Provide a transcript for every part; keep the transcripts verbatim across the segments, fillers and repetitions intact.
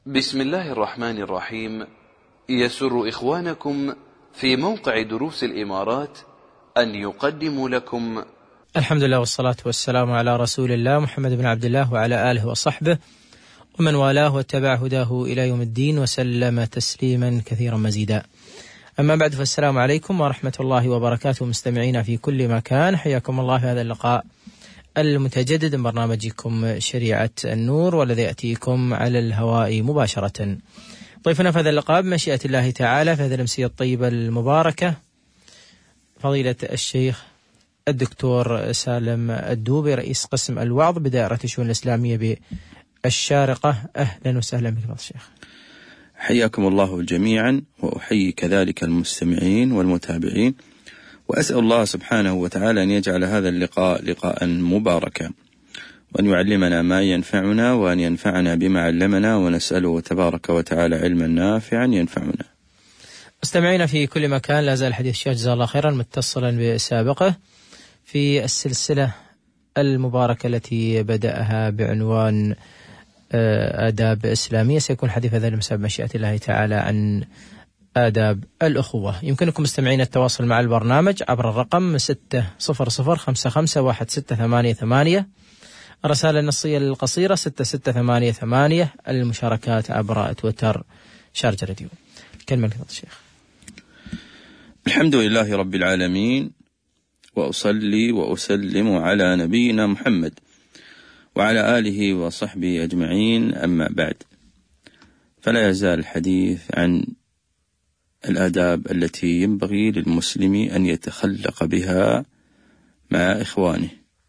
بسم الله الرحمن الرحيم. يسر إخوانكم في موقع دروس الإمارات أن يقدموا لكم الحمد لله والصلاة والسلام على رسول الله محمد بن عبد الله وعلى آله وصحبه ومن والاه واتبع هداه إلى يوم الدين وسلم تسليما كثيرا مزيدا. أما بعد، فالسلام عليكم ورحمة الله وبركاته مستمعينا في كل مكان، حياكم الله في هذا اللقاء المتجدد من برنامجكم شريعة النور، والذي يأتيكم على الهواء مباشرة. ضيفنا في هذا اللقاء بمشيئة الله تعالى في هذه الأمسية الطيبة المباركة فضيلة الشيخ الدكتور سالم الدوبي، رئيس قسم الوعظ بدائرة الشؤون الإسلامية بالشارقة. أهلا وسهلا بك فضيلة الشيخ. حياكم الله جميعا، وأحيي كذلك المستمعين والمتابعين، وأسأل الله سبحانه وتعالى أن يجعل هذا اللقاء لقاء مباركا، وأن يعلمنا ما ينفعنا، وأن ينفعنا بما علمنا، ونسأله تبارك وتعالى علما نافعا ينفعنا. مستمعينا في كل مكان، لا زال الحديث الشيخ جزاه الله خيرا متصلا بسابقه في السلسلة المباركة التي بدأها بعنوان آداب إسلامية. سيكون حديث هذا المساء بمشيئة الله تعالى عن آداب الأخوة. يمكنكم مستمعين التواصل مع البرنامج عبر الرقم ستة صفر صفر خمسة خمسة واحد ستة ثمانية ثمانية، الرسالة النصية القصيرة ستة ستة ثمانية ثمانية، المشاركات عبر تويتر شارجة راديو. كلمة لك الشيخ. الحمد لله رب العالمين، وأصلي وأسلم على نبينا محمد وعلى آله وصحبه أجمعين، أما بعد، فلا يزال الحديث عن الآداب التي ينبغي للمسلم أن يتخلق بها مع إخوانه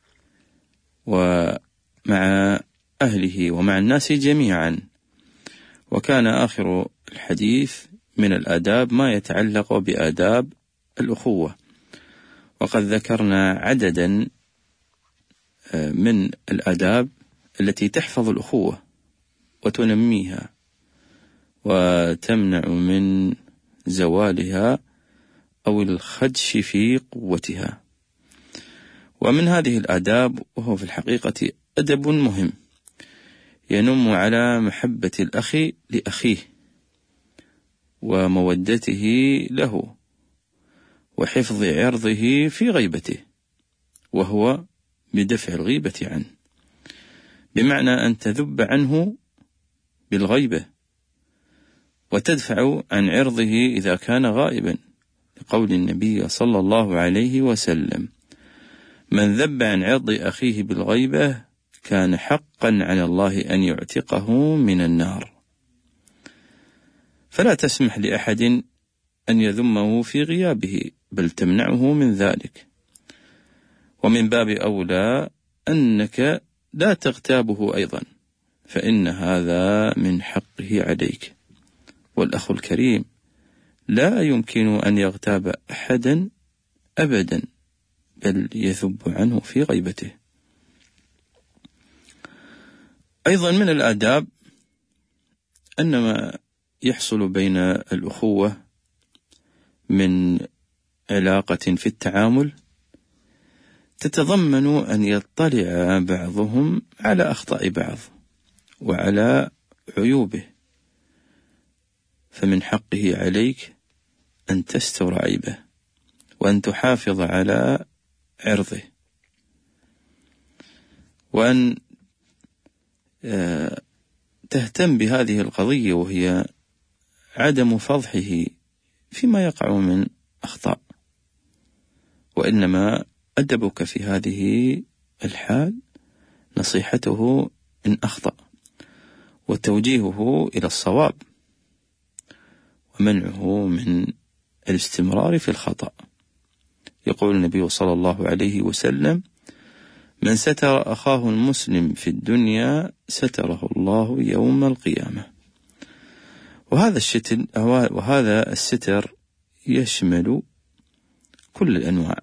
ومع أهله ومع الناس جميعا. وكان آخر الحديث من الآداب ما يتعلق بآداب الأخوة، وقد ذكرنا عددا من الآداب التي تحفظ الأخوة وتنميها وتمنع من زوالها أو الخدش في قوتها. ومن هذه الآداب، وهو في الحقيقة أدب مهم ينم على محبة الأخ لأخيه ومودته له وحفظ عرضه في غيبته، وهو بدفع الغيبة عنه، بمعنى أن تذب عنه بالغيبة وتدفع عن عرضه إذا كان غائبا، لقول النبي صلى الله عليه وسلم: من ذب عن عرض أخيه بالغيبة كان حقا على الله أن يعتقه من النار. فلا تسمح لأحد أن يذمه في غيابه، بل تمنعه من ذلك. ومن باب أولى أنك لا تغتابه أيضا، فإن هذا من حقه عليك. والأخ الكريم لا يمكن أن يغتاب أحدا أبدا، بل يذب عنه في غيبته. أيضا من الآداب أن ما يحصل بين الأخوة من علاقة في التعامل تتضمن أن يطلع بعضهم على أخطاء بعض وعلى عيوبه، فمن حقه عليك أن تستر عيبه وأن تحافظ على عرضه، وأن تهتم بهذه القضية، وهي عدم فضحه فيما يقع من أخطاء. وإنما أدبك في هذه الحال نصيحته إن أخطأ، وتوجيهه إلى الصواب، ومنعه من الاستمرار في الخطأ. يقول النبي صلى الله عليه وسلم: من ستر أخاه المسلم في الدنيا ستره الله يوم القيامة. وهذا الشتر وهذا الستر يشمل كل الأنواع،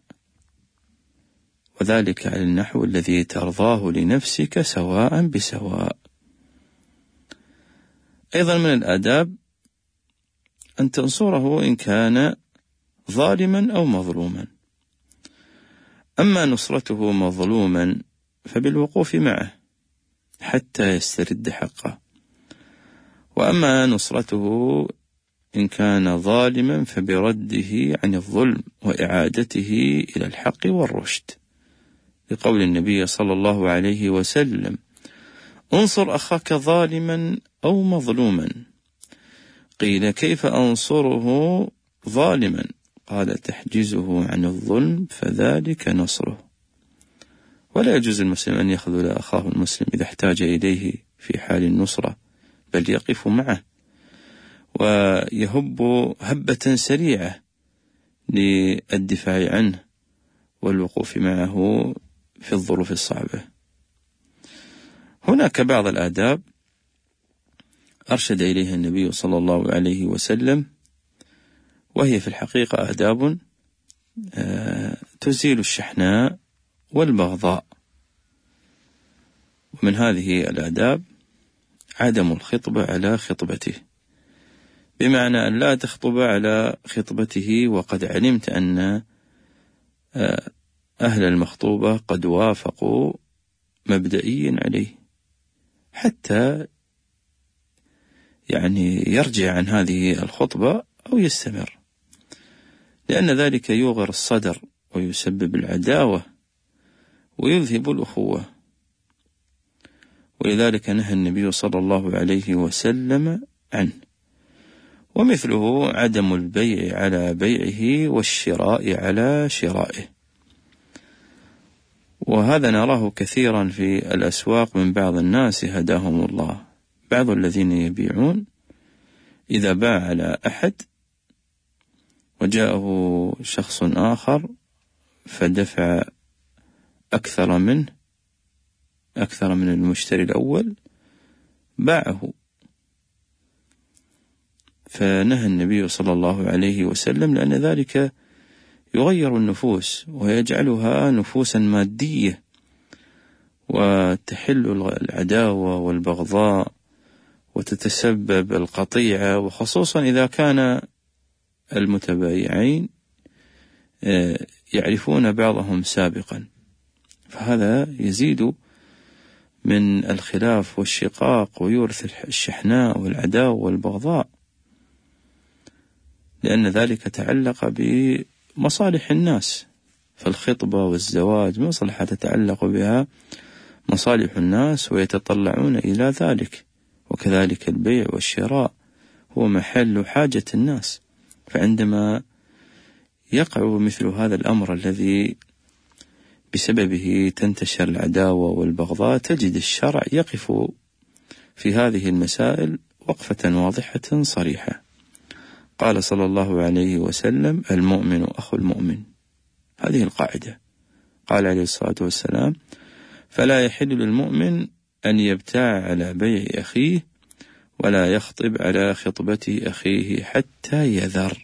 وذلك على النحو الذي ترضاه لنفسك سواء بسواء. أيضا من الآداب أن تنصره إن كان ظالما أو مظلوما. أما نصرته مظلوما فبالوقوف معه حتى يسترد حقه، وأما نصرته إن كان ظالما فبرده عن الظلم وإعادته إلى الحق والرشد، لقول النبي صلى الله عليه وسلم: انصر أخاك ظالما أو مظلوما. قيل: كيف أنصره ظالما؟ قال: تحجزه عن الظلم فذلك نصره. ولا يجوز المسلم أن يخذل أخاه المسلم إذا احتاج إليه في حال النصرة، بل يقف معه ويهب هبة سريعة للدفاع عنه والوقوف معه في الظروف الصعبة. هناك بعض الآداب أرشد إليها النبي صلى الله عليه وسلم، وهي في الحقيقة آداب تزيل الشحناء والبغضاء. ومن هذه الآداب عدم الخطبة على خطبته، بمعنى أن لا تخطب على خطبته وقد علمت أن أهل المخطوبة قد وافقوا مبدئيا عليه، حتى يعني يرجع عن هذه الخطبة أو يستمر، لأن ذلك يوغر الصدر ويسبب العداوة ويذهب الأخوة. ولذلك نهى النبي صلى الله عليه وسلم عنه. ومثله عدم البيع على بيعه والشراء على شرائه، وهذا نراه كثيرا في الأسواق من بعض الناس هداهم الله. بعض الذين يبيعون إذا باع على أحد وجاءه شخص آخر فدفع أكثر منه أكثر من المشتري الأول باعه. فنهى النبي صلى الله عليه وسلم، لأن ذلك يغير النفوس ويجعلها نفوسا مادية، وتحل العداوة والبغضاء وتتسبب القطيعة، وخصوصا إذا كان المتبايعين يعرفون بعضهم سابقا، فهذا يزيد من الخلاف والشقاق ويورث الشحناء والعداوة والبغضاء، لأن ذلك تعلق بمصالح الناس. فالخطبة والزواج مصلحة تتعلق بها مصالح الناس ويتطلعون إلى ذلك، وكذلك البيع والشراء هو محل حاجة الناس. فعندما يقع مثل هذا الأمر الذي بسببه تنتشر العداوة والبغضاء، تجد الشرع يقف في هذه المسائل وقفة واضحة صريحة. قال صلى الله عليه وسلم: المؤمن أخو المؤمن، هذه القاعدة. قال عليه الصلاة والسلام: فلا يحل للمؤمن أن يبتاع على بيع أخيه ولا يخطب على خطبة أخيه حتى يذر.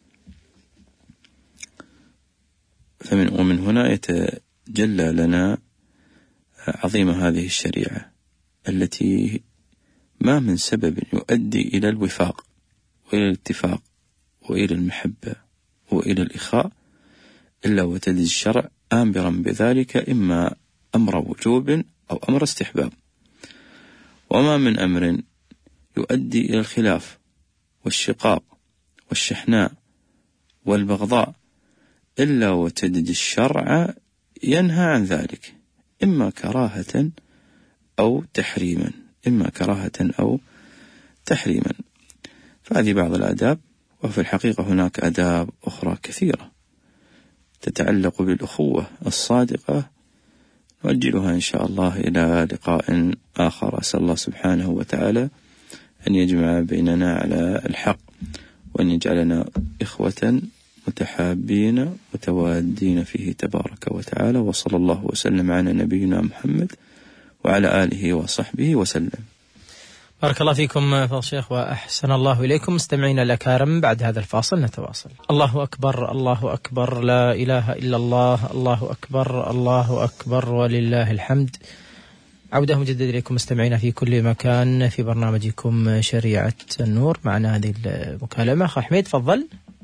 فمن ومن هنا يتجلى لنا عظيم هذه الشريعة التي ما من سبب يؤدي إلى الوفاق وإلى الاتفاق وإلى المحبة وإلى الإخاء إلا وتجد الشرع آمرا بذلك، إما أمر وجوب أو أمر استحباب. وما من أمر يؤدي إلى الخلاف والشقاق والشحناء والبغضاء إلا وتجد الشرع ينهى عن ذلك، إما كراهة أو تحريما إما كراهة أو تحريما. فهذه بعض الآداب، وفي الحقيقة هناك آداب أخرى كثيرة تتعلق بالأخوة الصادقة، نؤجلها إن شاء الله إلى لقاء آخر. أسأل الله سبحانه وتعالى أن يجمع بيننا على الحق، وأن يجعلنا إخوة متحابين متوادين فيه تبارك وتعالى. وصلى الله وسلم على نبينا محمد وعلى آله وصحبه وسلم. بارك الله فيكم فضل الشيخ وأحسن الله إليكم. مستمعين الأكارم، بعد هذا الفاصل نتواصل. الله أكبر، الله أكبر، لا إله إلا الله، الله أكبر، الله أكبر ولله الحمد. عودة مجدد إليكم مستمعين في كل مكان في برنامجكم شريعة النور. معنا هذه المكالمة. أخ حميد، تفضل.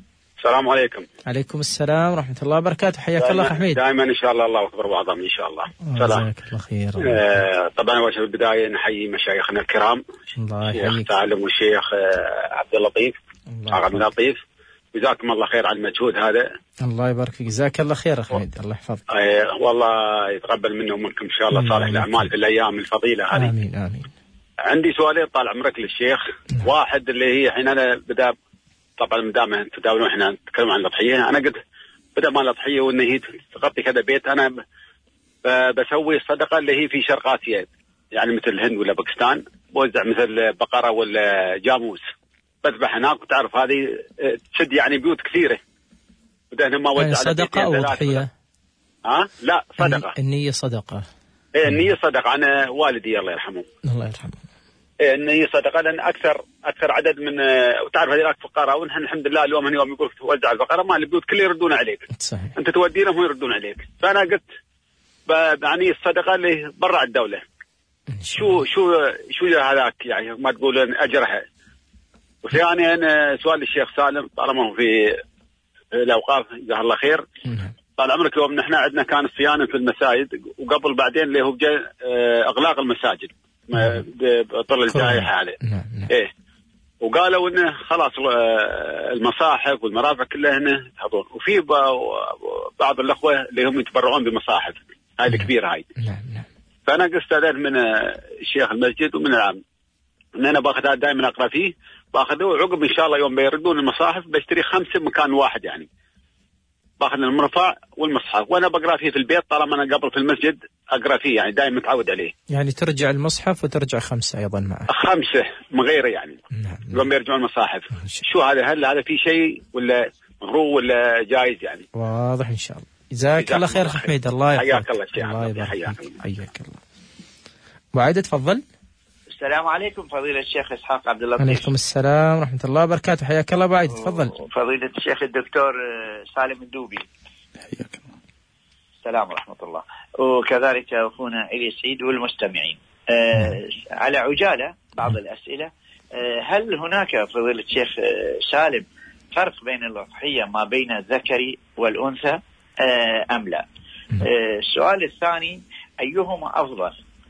السلام عليكم. عليكم السلام ورحمة الله وبركاته. حياك الله أخ حميد. دائما إن شاء الله الله أكبر وأعظم إن شاء الله. سلام. جزاك الله خير. آه طبعا أول شيء في البداية نحيي مشايخنا الكرام. الله الشيخ يحييك. سالم والشيخ آه عبد اللطيف. عبد اللطيف. جزاكم الله خير على المجهود هذا. الله يبارك فيك. جزاك الله خير أخ حميد. الله يحفظك. آه والله يتقبل منا ومنكم إن شاء الله صالح الأعمال في الأيام الفضيلة هذه. آمين آمين. عندي سؤالين طال عمرك للشيخ. نعم. واحد اللي هي حين أنا بدأ طبعا ما دام تداولون احنا نتكلم عن الأضحية، أنا قلت بدأ ما الأضحية وإن هي تغطي كذا بيت، أنا بسوي الصدقة اللي هي في شرق آسيا يعني مثل الهند ولا باكستان، بوزع مثل بقرة ولا جاموس بذبح هناك، وتعرف هذه تسد يعني بيوت كثيرة. بدأ ما وزع يعني صدقة أو أضحية؟ ها لا صدقة. النية صدقة. إيه النية صدقة. أنا والدي الله يرحمه. الله يرحمه. إن صدقة لأن أكثر أكثر عدد من وتعرف هذه فقراء، ونحن الحمد لله اليوم اليوم يقول توزع البقرة ما البيوت كل يردون عليك. صحيح. أنت تودي لهم ويردون عليك. فأنا قلت بعني الصدقة اللي برا الدولة. شو شو شو هذاك يعني ما تقولون أجرها. وثانيا سؤال للشيخ سالم طالما هو في الأوقاف جزاه الله خير. طال عمرك يوم نحن عندنا كان الصيانة في المساجد، وقبل بعدين اللي هو جاء إغلاق المساجد طول الجائحة عليه. نعم نعم. إيه وقالوا إنه خلاص المصاحف والمرافق كلها هنا تحضون، وفي بعض الأخوة اللي هم يتبرعون بمصاحف هاي الكبيرة هاي. نعم نعم. فأنا قلت استأذن من الشيخ المسجد ومن العام إن أنا باخذها دائما أقرأ فيه، باخذه وعقب إن شاء الله يوم بيردون المصاحف بشتري خمسة مكان واحد، يعني باخذ المرفع والمصحف وأنا بقرأ فيه في البيت طالما أنا قبل في المسجد أقرأ فيه يعني دائما متعود عليه. يعني ترجع المصحف وترجع خمسة أيضا معه. خمسة من غيره يعني. نعم. يوم بيرجعون المصاحف. شو هذا؟ هل هذا في شيء ولا مغروب ولا جائز يعني؟ واضح إن شاء الله. جزاك الله خير أخ حميد. الله يحفظك. حياك الله شيخ. الله يبارك حياك فيك. حياك الله. وعيد تفضل. السلام عليكم فضيلة الشيخ إسحاق عبد اللطيف. عليكم السلام ورحمة الله وبركاته. حياك الله بعيد تفضل. فضيلة الشيخ الدكتور سالم الدوبي. حياك الله. السلام ورحمة الله. وكذلك أخونا إلي سعيد والمستمعين. آه على عجالة بعض الأسئلة. آه هل هناك فضيلة الشيخ سالم فرق بين الأضحية ما بين الذكر والأنثى آه أم لا؟ آه السؤال الثاني أيهما أفضل؟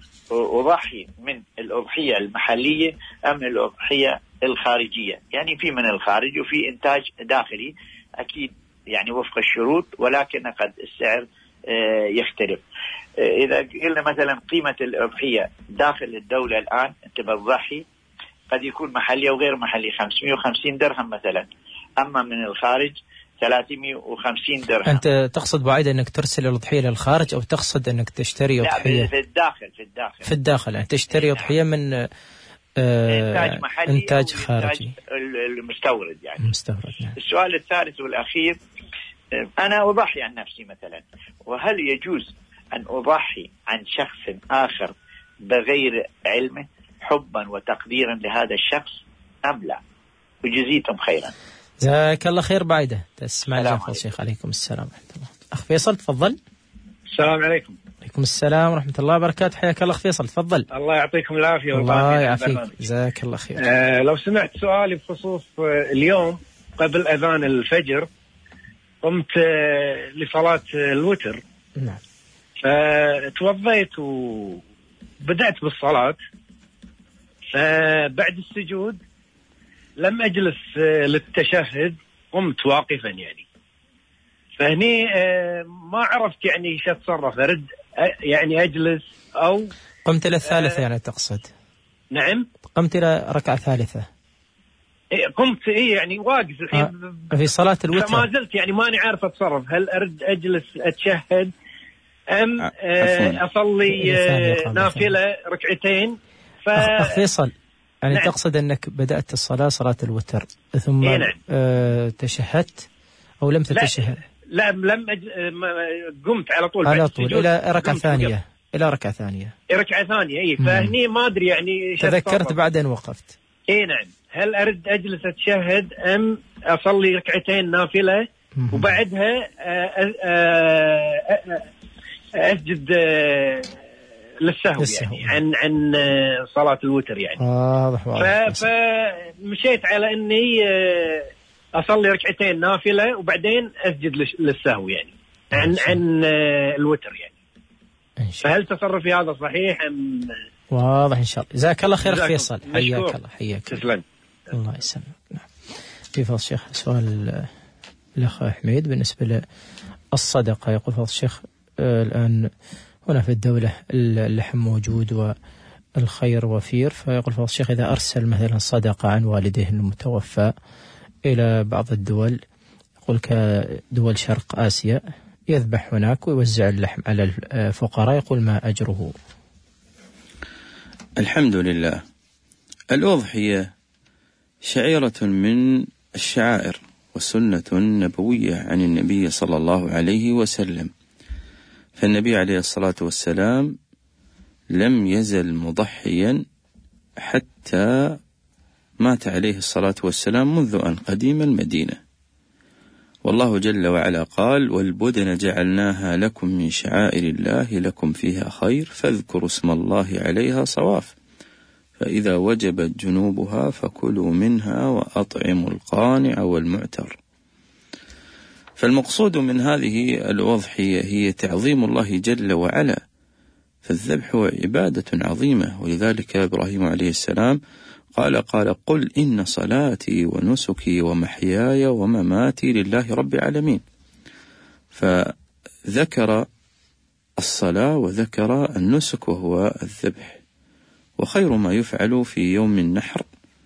أضحي من الأضحية المحلية أم الأضحية الخارجية؟ يعني في من الخارج وفي إنتاج داخلي أكيد يعني وفق الشروط، ولكن قد السعر يختلف. إذا قلنا مثلا قيمة الأضحية داخل الدولة الآن أنت بتضحي قد يكون محلي أو غير محلي خمسمائة وخمسين درهم مثلا، أما من الخارج ثلاثمائة وخمسين درهم. أنت تقصد بعيد أنك ترسل الأضحية للخارج أو تقصد أنك تشتري أضحية؟ لا في الداخل في الداخل في الداخل يعني تشتري أضحية من آه إنتاج محلي إنتاج خارجي المستورد يعني. المستورد يعني. السؤال الثالث والأخير أنا أضحي عن نفسي مثلا، وهل يجوز أن أضحي عن شخص آخر بغير علمه حبا وتقديرا لهذا الشخص أم لا؟ وجزيتم خيرا. جزاك الله خير بعيدة. تسمع الجافة الشيخ. عليكم السلام ورحمة الله. أخ فيصل تفضل. السلام عليكم. عليكم السلام ورحمة الله وبركاته. حياك الله فيصل تفضل. الله يعطيكم العافية. الله يعافيك. جزاك الله خير. آه لو سمعت سؤالي بخصوص آه اليوم قبل أذان الفجر قمت آه لصلاة آه الوتر. نعم. فتوضيت وبدأت بالصلاة، فبعد السجود لم أجلس آه للتشهد، قمت واقفا يعني. فهني آه ما عرفت يعني ايش اتصرف، ارد يعني اجلس او قمت الى الثالثه. آه يعني تقصد؟ نعم قمت الى ركعه ثالثه. إيه قمت ايه يعني واقف الحين آه في صلاه الوتر. ما زلت يعني ماني عارف اتصرف، هل ارد اجلس اتشهد ام آه اصلي آه نافله ركعتين. ف أخ فيصل يعني نعم. تقصد انك بدات الصلاه صلاه الوتر ثم إيه نعم. آه تشهدت او لم تتشهد؟ لا لم أج... قمت على طول على طول الى ركعه ثانيه. الى ركعه ثانيه ركعه ثانيه اي. فهني ما ادري يعني تذكرت بعدين وقفت. اي نعم. هل ارد اجلس اتشهد ام اصلي ركعتين نافله وبعدها اسجد للسهو يعني عن عن صلاه الوتر يعني. واضح واضح. فمشيت على اني أصلي ركعتين نافلة وبعدين أسجد للسهو يعني عن عن الوتر يعني. فهل تصرفي هذا صحيح أم؟ واضح إن شاء الله. جزاك الله خير فيصل، حياك الله. حياك تسلم. الله يسلمك. نعم. في فضل الشيخ سؤال الأخ حميد بالنسبة للصدقة، يقول فضل الشيخ الآن هنا في الدولة اللحم موجود والخير وفير، فيقول فضل الشيخ إذا أرسل مثلا صدقة عن والده المتوفى إلى بعض الدول، يقول كدول شرق آسيا، يذبح هناك ويوزع اللحم على الفقراء، يقول ما أجره؟ الحمد لله. الأضحية شعيرة من الشعائر وسنة نبوية عن النبي صلى الله عليه وسلم، فالنبي عليه الصلاة والسلام لم يزل مضحيا حتى مات عليه الصلاة والسلام منذ أن قدم المدينة. والله جل وعلا قال: والبدن جعلناها لكم من شعائر الله لكم فيها خير فاذكروا اسم الله عليها صواف فإذا وجبت جنوبها فكلوا منها وأطعموا القانع والمعتر. فالمقصود من هذه الأضحية هي تعظيم الله جل وعلا، فالذبح عبادة عظيمة، ولذلك إبراهيم عليه السلام قال قال قل إن صلاتي ونسكي ومحياي ومماتي لله رب العالمين. فذكر الصلاة وذكر النسك وهو الذبح. وخير ما يفعل في يوم النحر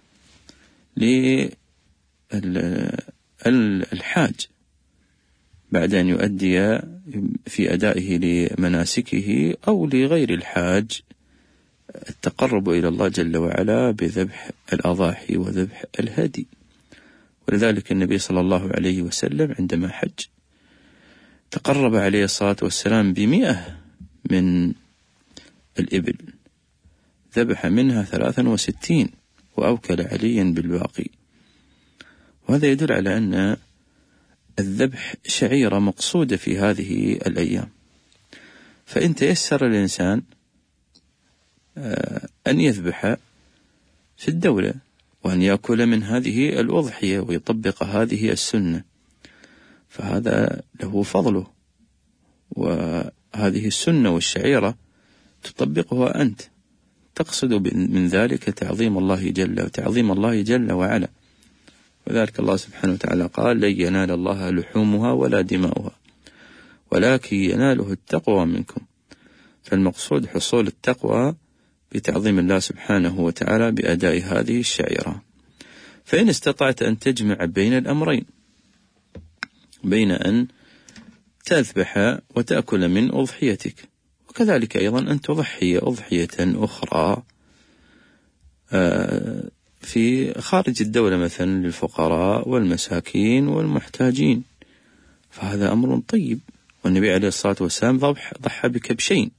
للحاج بعد أن يؤدي في أدائه لمناسكه أو لغير الحاج التقرب إلى الله جل وعلا بذبح الأضاحي وذبح الهدي. ولذلك النبي صلى الله عليه وسلم عندما حج تقرب عليه الصلاة والسلام بمئة من الإبل، ذبح منها ثلاثا وستين وأوكل عليا بالباقي. وهذا يدل على أن الذبح شعيرة مقصودة في هذه الأيام. فإن تيسر الإنسان أن يذبح في الدولة وأن يأكل من هذه الأضحية ويطبق هذه السنة، فهذا له فضله، وهذه السنة والشعيرة تطبقها أنت، تقصد من ذلك تعظيم الله جل وتعظيم الله جل وعلا. وذلك الله سبحانه وتعالى قال: لن ينال الله لحومها ولا دماؤها ولكن يناله التقوى منكم. فالمقصود حصول التقوى بتعظيم الله سبحانه وتعالى بأداء هذه الشعيرة. فإن استطعت أن تجمع بين الأمرين، بين أن تذبح وتأكل من أضحيتك، وكذلك أيضا أن تضحي أضحية أخرى في خارج الدولة مثلا للفقراء والمساكين والمحتاجين، فهذا أمر طيب. والنبي عليه الصلاة والسلام ضحى بكبشين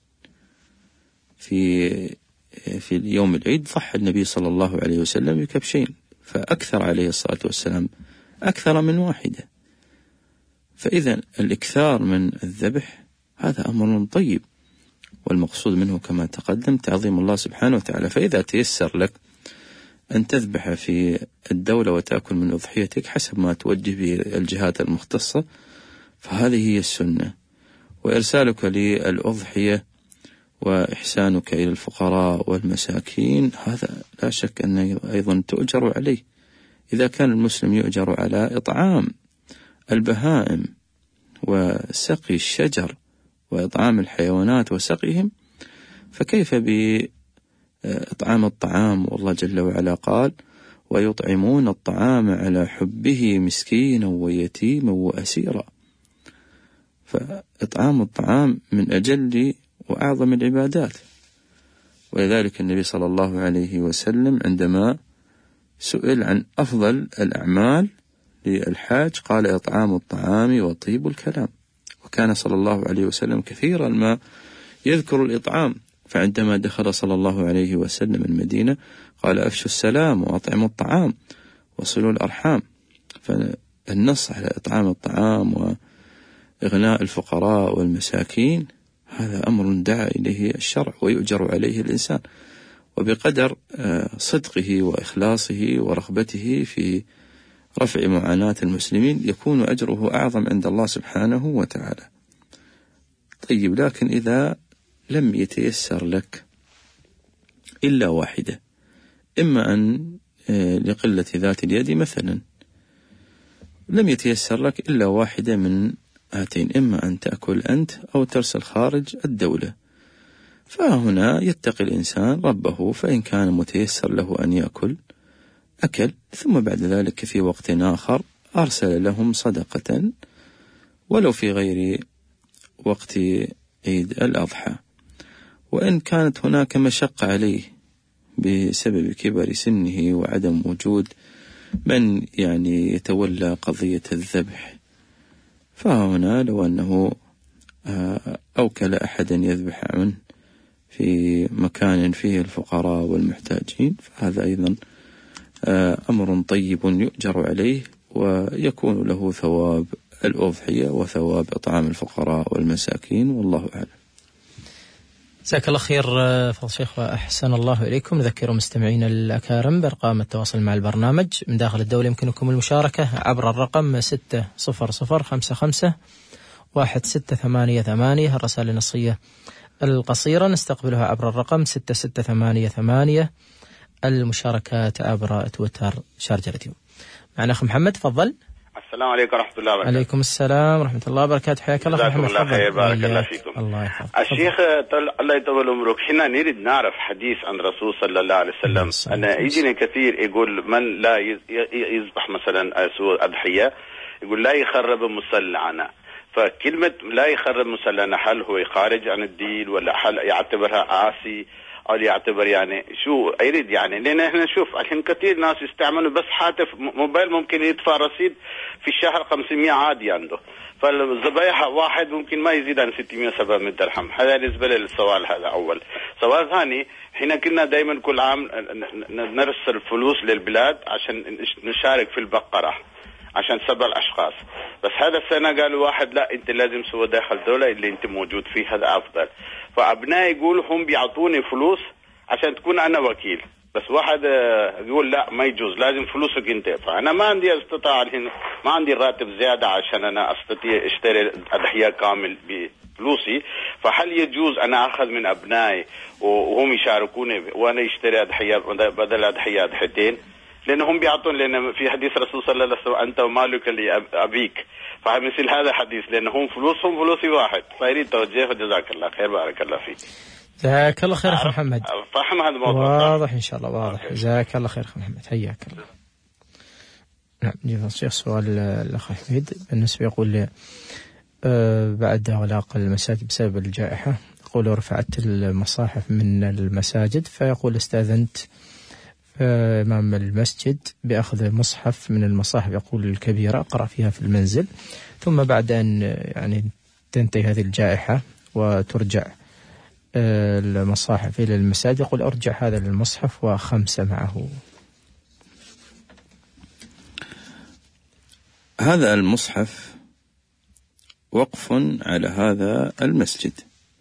في في اليوم العيد، ضحى النبي صلى الله عليه وسلم بكبشين، فأكثر عليه الصلاة والسلام أكثر من واحدة. فإذا الإكثار من الذبح هذا أمر طيب، والمقصود منه كما تقدم تعظيم الله سبحانه وتعالى. فإذا تيسر لك أن تذبح في الدولة وتأكل من أضحيتك حسب ما توجه به الجهات المختصة، فهذه هي السنة. وإرسالك للأضحية وإحسانك إلى الفقراء والمساكين هذا لا شك أنه أيضا تؤجر عليه. إذا كان المسلم يؤجر على إطعام البهائم وسقي الشجر وإطعام الحيوانات وسقيهم، فكيف بإطعام الطعام؟ والله جل وعلا قال: ويطعمون الطعام على حبه مسكينا ويتيما وأسيرا. فإطعام الطعام من أجل وأعظم العبادات. ولذلك النبي صلى الله عليه وسلم عندما سئل عن أفضل الأعمال للحاج قال: إطعام الطعام وطيب الكلام. وكان صلى الله عليه وسلم كثيرا ما يذكر الإطعام. فعندما دخل صلى الله عليه وسلم المدينة قال: أفشوا السلام وأطعموا الطعام وصلوا الأرحام. فالنص على إطعام الطعام وإغناء الفقراء والمساكين هذا أمر دعا إليه الشرع ويؤجر عليه الإنسان، وبقدر صدقه وإخلاصه ورغبته في رفع معاناة المسلمين يكون أجره أعظم عند الله سبحانه وتعالى. طيب، لكن إذا لم يتيسر لك إلا واحدة، إما أن لقلة ذات اليد مثلا لم يتيسر لك إلا واحدة من هاتين، إما أن تأكل أنت أو ترسل خارج الدولة، فهنا يتقي الإنسان ربه، فإن كان متيسر له أن يأكل أكل، ثم بعد ذلك في وقت آخر أرسل لهم صدقة ولو في غير وقت عيد الأضحى. وإن كانت هناك مشقة عليه بسبب كبر سنه وعدم وجود من يعني يتولى قضية الذبح، فهنا لو أنه أوكل أحدا يذبح عنه في مكان فيه الفقراء والمحتاجين، فهذا أيضا أمر طيب يؤجر عليه ويكون له ثواب الأضحية وثواب إطعام الفقراء والمساكين، والله أعلم. جزاك الله خير فضل الشيخ وأحسن الله إليكم. نذكر مستمعين الأكارم بأرقام التواصل مع البرنامج من داخل الدولة. يمكنكم المشاركة عبر الرقم ستة صفر صفر خمسة خمسة واحد ستة ثمانية ثمانية. الرسائل النصية القصيرة نستقبلها عبر الرقم ستة ستة ثمانية ثمانية. المشاركات عبر تويتر شارجة راديو. معنا أخ محمد، تفضل. السلام عليكم ورحمة الله وبركاته. عليكم السلام ورحمة الله وبركاته. حياك الله محمد. جزاكم الله خير، بارك الله فيكم. الله يحفظك. الشيخ الله يطول عمرك، حنا نريد نعرف حديث عن الرسول صلى الله عليه وسلم. أنا يجيني كثير يقول من لا يذبح مثلا أضحية يقول لا يخرب مصلعنا، فكلمة لا يخرب مصلعنا هل هو خارج عن الدين ولا هل يعتبرها عاصي أو يعتبر يعني شو يريد يعني؟ لأن احنا نشوف الحين كثير ناس يستعملوا بس هاتف موبايل ممكن يدفع رصيد في الشهر خمسمائة عادي عنده، فالذبائح واحد ممكن ما يزيد عن ستمائة سبعمائة درهم. هذا بالنسبة للسؤال هذا أول. سؤال ثاني، حين كنا دائما كل عام نرسل فلوس للبلاد عشان نشارك في البقرة عشان سبع الأشخاص، بس هذا السنة قالوا واحد لا أنت لازم سوى داخل الدولة اللي أنت موجود فيه، هذا أفضل. فأبناء يقول هم بيعطوني فلوس عشان تكون أنا وكيل، بس واحد يقول لا ما يجوز لازم فلوسك أنت، فأنا ما عندي استطاع الحين ما عندي راتب زيادة عشان أنا أستطيع أشتري أضحية كامل بفلوسي، فهل يجوز أنا أخذ من أبنائي وهم يشاركوني وأنا أشتري أضحية بدل أضحية أضحيتين؟ لأنهم بيعطون، لأن في حديث رسول صلى الله عليه وسلم أنت ومالك لأبيك، فمثل هذا حديث لأنهم فلوسهم فلوسي واحد، فيريد توجيه. جزاك الله خير، بارك الله فيك. جزاك الله خير أخي محمد. فهم هذا الموضوع واضح إن شاء الله، واضح. جزاك الله خير أخي محمد، حياك الله. نعم، جيب الشيخ سؤال الأخ حميد بالنسبة يقول أه بعد إغلاق المساجد بسبب الجائحة، يقول رفعت المصاحف من المساجد، فيقول استأذنت إمام المسجد بأخذ مصحف من المصاحف يقول الكبيرة أقرأ فيها في المنزل، ثم بعد أن يعني تنتهي هذه الجائحة وترجع المصاحف إلى المساجد، يقول أرجع هذا المصحف وخمسة معه. هذا المصحف وقف على هذا المسجد،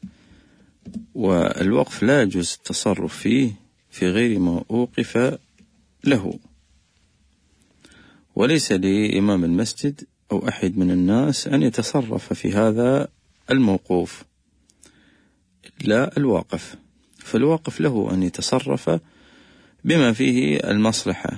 والوقف لا يجوز التصرف فيه في غير ما أوقف له، وليس لإمام المسجد أو أحد من الناس أن يتصرف في هذا الموقوف، لا الواقف، فالواقف له أن يتصرف بما فيه المصلحة،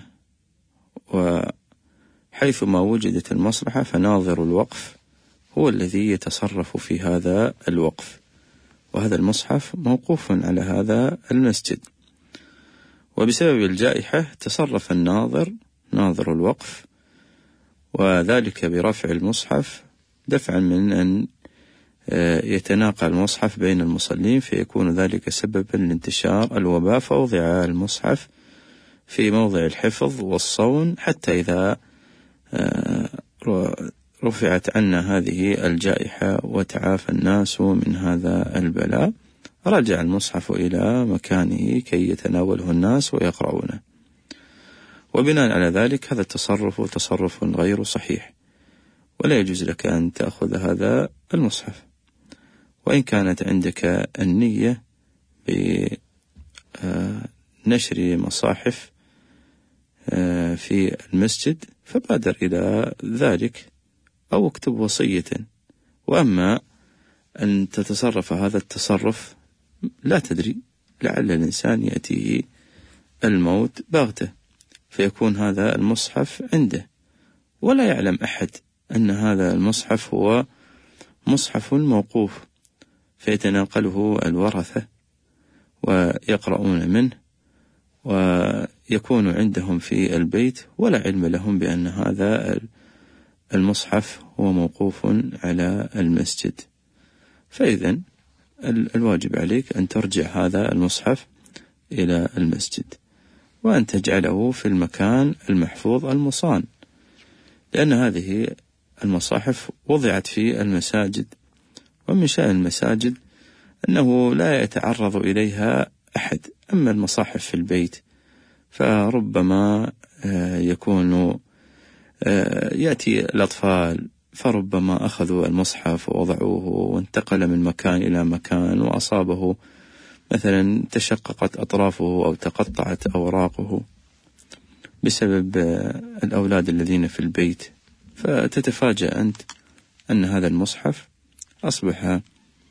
وحيث ما وجدت المصلحة فناظر الوقف هو الذي يتصرف في هذا الوقف، وهذا المصحف موقوف على هذا المسجد. وبسبب الجائحة تصرف الناظر ناظر الوقف، وذلك برفع المصحف دفعا من أن يتناقل المصحف بين المصلين، فيكون ذلك سببا لانتشار الوباء، فوضع المصحف في موضع الحفظ والصون حتى إذا رفعت عنا هذه الجائحة وتعافى الناس من هذا البلاء رجع المصحف إلى مكانه كي يتناوله الناس ويقرؤونه. وبناء على ذلك هذا التصرف تصرف غير صحيح، ولا يجوز لك أن تأخذ هذا المصحف، وإن كانت عندك النية بنشر مصاحف في المسجد فبادر إلى ذلك أو اكتب وصية. وأما أن تتصرف هذا التصرف لا تدري، لعل الإنسان يأتيه الموت بغتة فيكون هذا المصحف عنده ولا يعلم أحد أن هذا المصحف هو مصحف موقوف، فيتناقله الورثة ويقرؤون منه ويكون عندهم في البيت ولا علم لهم بأن هذا المصحف هو موقوف على المسجد. فإذن الواجب عليك أن ترجع هذا المصحف إلى المسجد وأن تجعله في المكان المحفوظ المصان، لأن هذه المصاحف وضعت في المساجد، ومن شأن المساجد أنه لا يتعرض إليها أحد. أما المصاحف في البيت فربما يكون يأتي الأطفال فربما أخذوا المصحف ووضعوه وانتقل من مكان إلى مكان وأصابه مثلا تشققت أطرافه أو تقطعت أوراقه بسبب الأولاد الذين في البيت، فتتفاجأ أنت أن هذا المصحف أصبح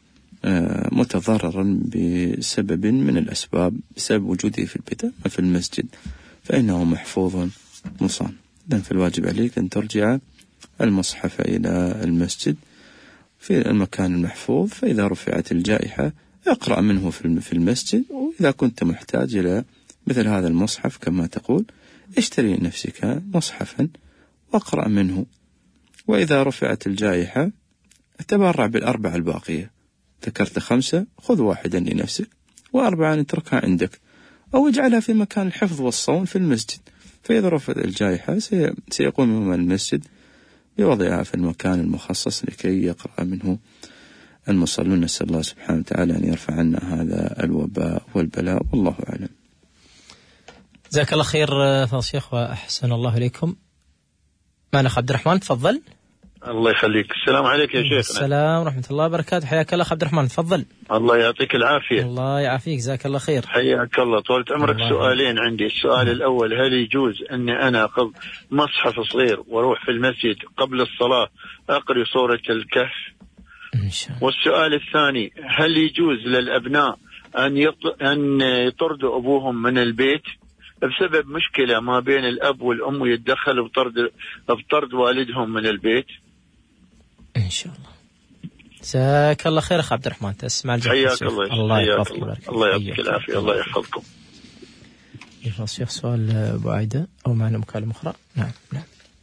متضررا بسبب من الأسباب بسبب وجوده في البيت. أما في المسجد فإنه محفوظ مصان. إذن في الواجب عليك أن ترجع المصحف إلى المسجد في المكان المحفوظ، فإذا رفعت الجائحة اقرأ منه في المسجد، وإذا كنت محتاج إلى مثل هذا المصحف كما تقول اشتري لنفسك مصحفا واقرأ منه، وإذا رفعت الجائحة تبرع بالأربعة الباقية. ذكرت خمسة، خذ واحدا لنفسك وأربعة اتركها عندك، أو اجعلها في مكان الحفظ والصون في المسجد، فإذا رفعت الجائحة سيقوم إمام المسجد بوضعها في المكان المخصص لكي يقرأ منه المصلون. نسأل الله سبحانه وتعالى أن يرفع عنا هذا الوباء والبلاء، والله أعلم. جزاك الله خير فضل الشيخ وأحسن الله إليكم. معنا عبد الرحمن، تفضل. الله يخليك. السلام عليك يا شيخ. السلام ورحمة الله وبركاته. حياك الله عبد الرحمن، تفضل. الله يعطيك العافية. الله يعافيك، جزاك الله خير. حياك الله، طولت عمرك. سؤالين عندي. السؤال الأول، هل يجوز أني أنا أخذ مصحف صغير وأروح في المسجد قبل الصلاة أقرأ سورة الكهف؟ إن شاء الله. والسؤال الثاني، هل يجوز للأبناء أن يط... أن يطردوا أبوهم من البيت بسبب مشكلة ما بين الأب والأم ويتدخل بطرد بطرد والدهم من البيت؟ إن شاء الله. جزاك الله خير أخ عبد الرحمن، تسمع الجواب. حياك الله. الله يحفظك ويبارك. الله يعطيك العافية. الله يحفظكم. يا شيخ سؤال أبو عايدة أو معنا مكالمة أخرى؟ نعم نعم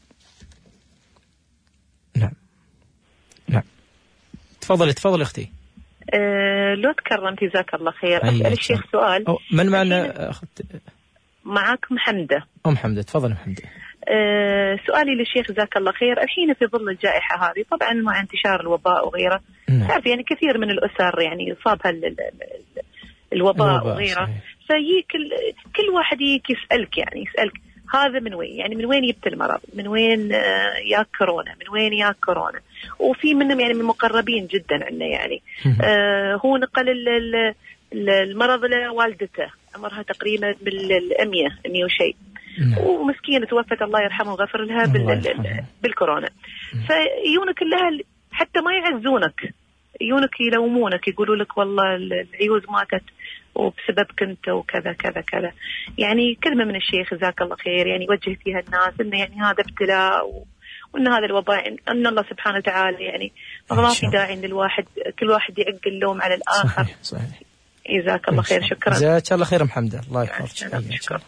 نعم نعم. تفضل تفضل أختي. أه لو تكرمت جزاك الله خير. أسأل الشيخ سؤال. من معنا أخت؟ معكم حمدة. أم حمدة، تفضل أم حمدة. أه سؤالي للشيخ جزاك الله خير، الحين في ظل الجائحة هذه طبعا مع انتشار الوباء وغيره، تعرف يعني كثير من الأسر يعني يصابها الوباء وغيره، فيجيك كل واحد يجيك يسألك يعني يسألك هذا من وين، يعني من وين جبت المرض، من وين ياك كورونا، من وين ياك كورونا، وفي منهم يعني من مقربين جدا عنا يعني آه هو نقل المرض لوالدته عمرها تقريبا بالمية مية وشيء، ومسكينة توفت الله يرحمه وغفر لها بال بالكورونا. فيونك كلها حتى ما يعزونك، يونك يلومونك يقولوا لك والله العيوز ماتت وبسببك انت وكذا كذا كذا. يعني كلمة من الشيخ جزاك الله خير يعني يوجه فيها الناس انه يعني هذا ابتلاء و... وان هذا الوباء ان الله سبحانه وتعالى يعني ما في داعي ان الواحد كل واحد يعق اللوم على الاخر. صحيح صحيح. جزاك الله خير. شكرا. جزاك الله خير محمد، الله يحفظك. شكرا.